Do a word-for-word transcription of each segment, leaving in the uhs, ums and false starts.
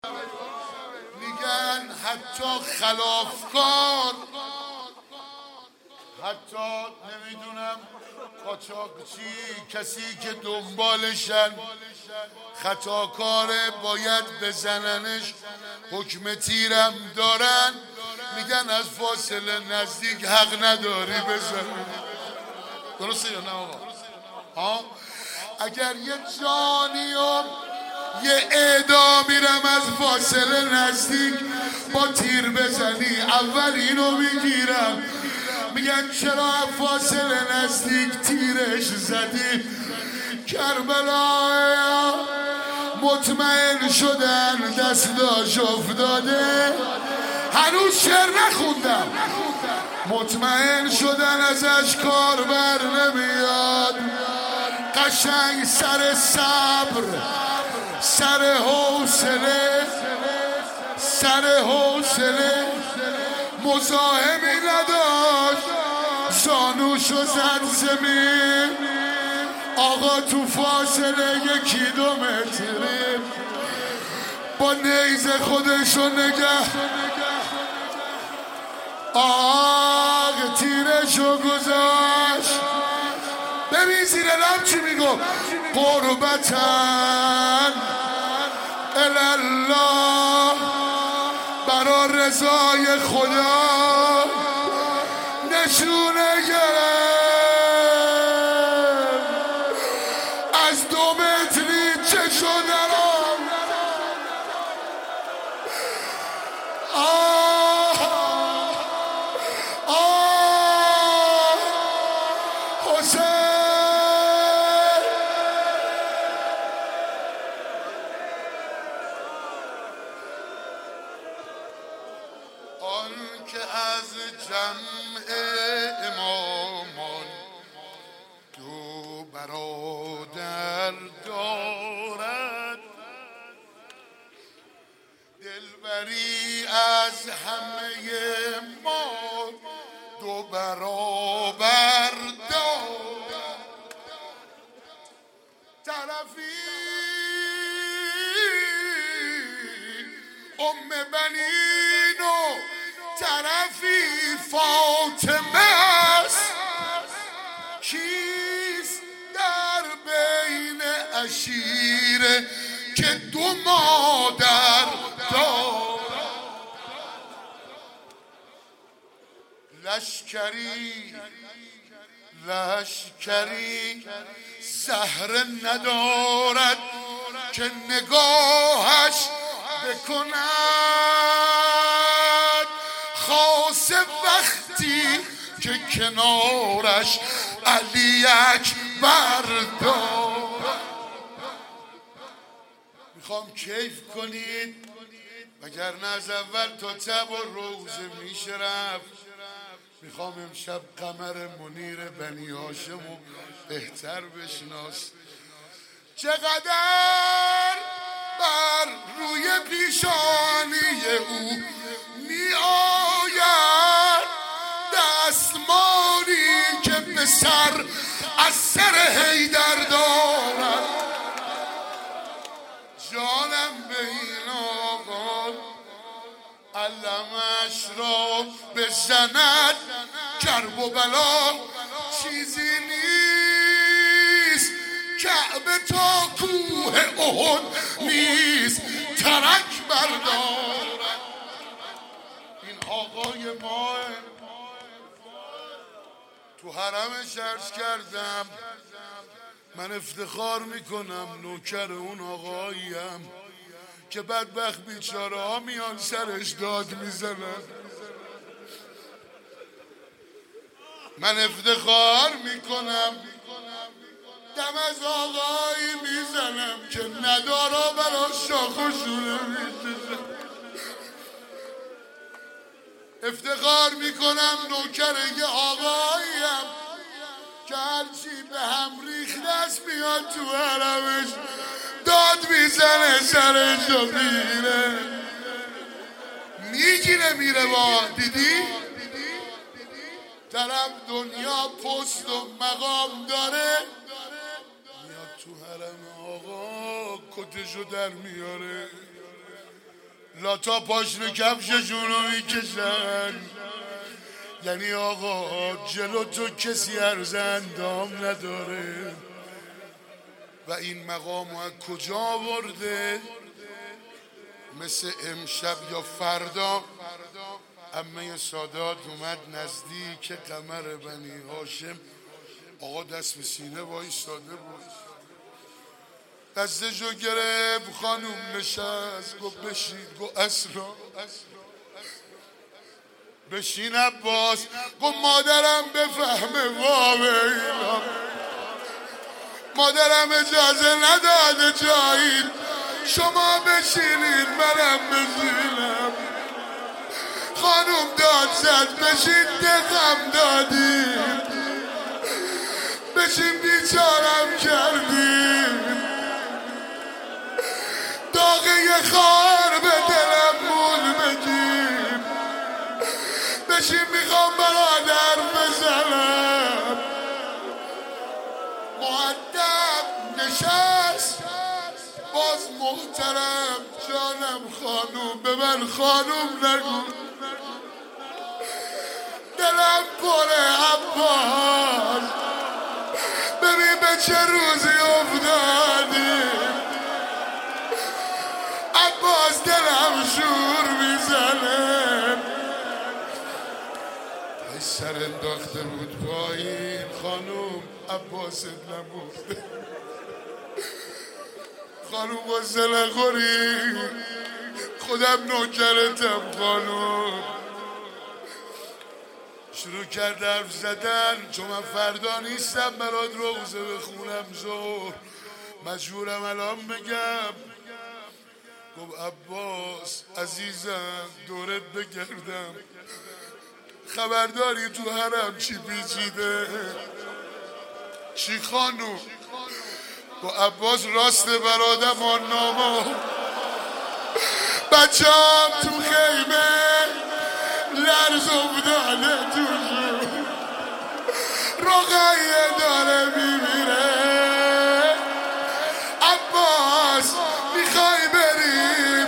میگن حتی خلافکار، حتی نمیدونم قاچاقچی، کسی که دنبالشن خطاکاره باید بزننش، حکم تیرم دارن، میگن از فاصله نزدیک حق نداری بزنی. درسته یا نه آقا؟ ها؟ اگر یه جانیم یه اعدامیرم از فاصله نزدیک با تیر بزنی اول اینو میگیرم. میگن چرا از فاصله نزدیک تیرش زدی؟ کربلا مطمئن شدن دستاش افتاده، هنوز شعر نخوندم، مطمئن شدن ازش کار بر نمیاد. قشنگ سر صبر، سر حوصله، سر حوصله، مزاحمی نداشت، زانوشو زد زمین. آقا تو فاصله یکی دو متری با نیزه خودشو نگه، آق تیرشو گذاشت. ببین زیر لب چی میگو؟ قربتن الالله، برا رضای خدا نشونه گرم از دو متری چشو درام. آه آه حسین، آن که از جمع امامان دو برادر دارد، دلبری از همه ما دو برابر دارد. طرفی ام بنین و طرفی فاطمه است، کیست در بین عشیره که دو مادر دارد؟ لشکری لشکری زهره ندارد که نگاهش بکند، خاصه وقتی که کنارش علی اکبر دارد. میخوام کیف کنید وگرنه از اول تا تب و روزه میشه رفت. میخوام امشب قمر منیر بنی هاشمو بهتر بشناس. چقدر بر روی پیشانی او می آید دستمالی که به سر از سر حیدر دارد. جانم به این آقا علمش را بزند، کرب و بلا چیزی نیست، کعبه تا کوه احد نیست، ترک بردارد. این آقای ما تو حرمش عرض کردم، من افتخار میکنم نوکر اون آقاییم که بدبخت بیچاره ها میان سرش داد میزنن. من افتخار میکنم دم از آقایی میزنم که ندارا برا شاخ و شونه میزنم. افتخار میکنم نوکر یه آقاییم که هرچی به هم ریخت دست میاد تو حرمش داد میزنه سرشو میره میگیره میره. با دیدی طرف دنیا پست و مقام داره، میاد تو حرم آقا کتشو در میاره. لاتا پاشنه کفششونو میکشن. یعنی آقا جلو تو کسی عرض اندام نداره. و این مقام از کجا آورده؟ مثل امشب یا فردا عمه سادات اومد نزدیک قمر بنی هاشم. آقا دست به سینه وایستاده بود، دستشو گرفت، خانوم نشست، گفت بشید، گفت اسرا بشین عباس، گفت مادرم بفهمه واویلا، مادرم اجازه نداده جایی، شما بشینید منم بشینم. خانوم داد زد بشین دقم دادیم، بشین بیچارم کردیم، داغه خار به دلم مول بگیم، بشین میخوام برادر بزنم. مؤدب نشست، باز محترم جانم خانوم به من خانوم نگو، دلم پره عباس، ببین به چه روزی افتادی عباس، دلم شور میزنه. سر انداخته بود پایین، خانوم عباست نمود، خانوم واسه خوری خودم نوکرتم خانوم. شروع کرد حرف زدن، چون من فردا نیستم برات روزه بخونم ظهر، مجبورم الان بگم. گفت عباس عزیزم دورت بگردم، خبرداری تو حرم چی پیچیده؟ چی خانوم؟ گفت عباس راست برادم آن ناما، بچه‌ام تو خیمه لرز افتاده توشون، رقیه داره میمیره. عباس میخوای بریم؟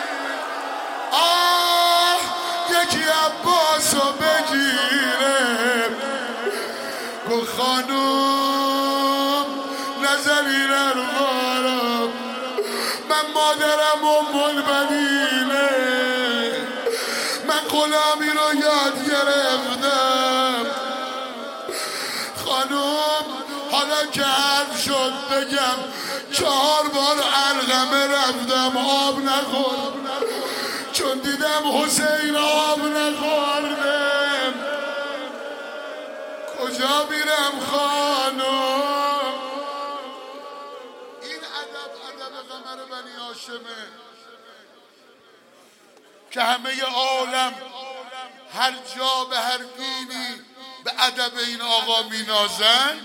آه یکی عباسو بگیره. گو خانوم نزنین ارمارم، من مادرم ام البنینه، من غلامی رو یاد گرفتم. خانوم حالا که حرف شد بگم، چهار بار علقمه رفتم آب نخور، چون دیدم حسین آب نخوردم. کجا میرم خانوم؟ این ادب ادب قمر بنی هاشمه که همه عالم هر جا به هر دینی به ادب این آقا مینازن.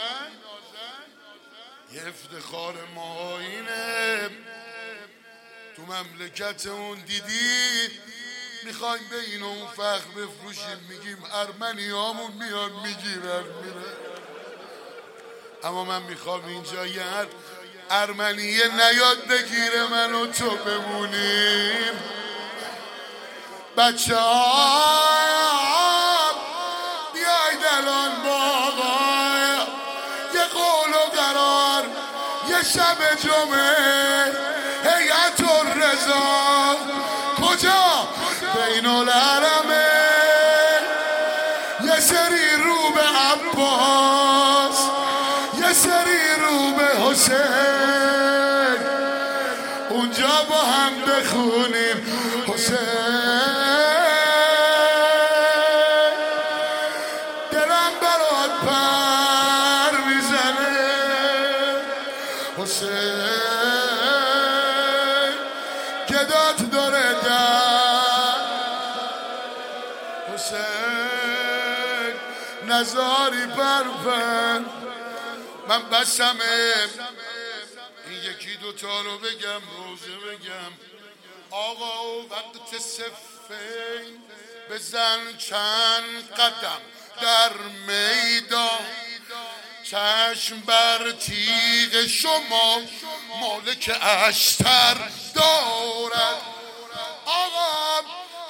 یه افتخار ما اینه تو مملکت اون دیدی میخوایم به این اون فخر بفروشیم، میگیم ارمنی هامون میان میگیرن میره. اما من میخوام اینجا یه هر ارمنیه نیاد بگیره من و تو بمونیم. بچه ها بیاید الان باقا، یه قول و قرار، یه شب جمعه، هیئت الرضا کجا؟ بین الحرمه. یه سری رو به عباس، یه سری رو به حسین، اونجا با هم بخونیم حسین. دلم برات پر میزنه حسین، گدات داره در حسین، نزاری پرپن. من بسمه این یکی دوتا رو بگم، روزه بگم. آقا وقت سفین بزن چند قدم در میدان، چشم بر تیغ شما مالک اشتر دارد.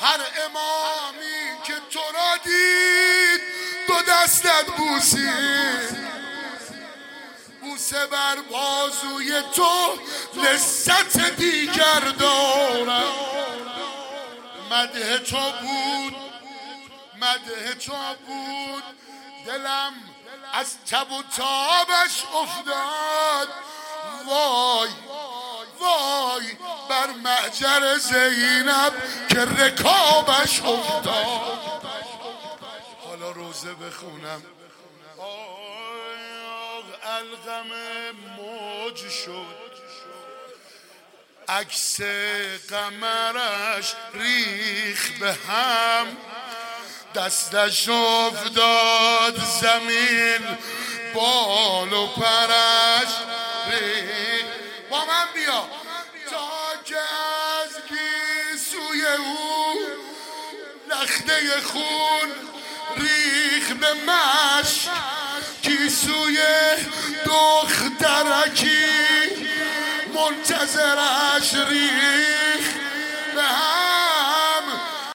هر امامی که تو را دید دو دستت بوسید، بوسه بر بازوی تو لذت دیگر دارم. مدح تو بود، مدح تو بود، دلم از تب و تابش افتاد. وای وای بر محجر زینب که رکابش افتاد. حالا روزه بخونم. آه الغم موج شد، عکس قمرش ریخ به هم، دستش افتاد زمین، بال و پرش ریخ. با من بیا. تا که از گیسوی او لخته خون ریخ به مشک، گیسوی دخترکی منتظرش ریخ به هم.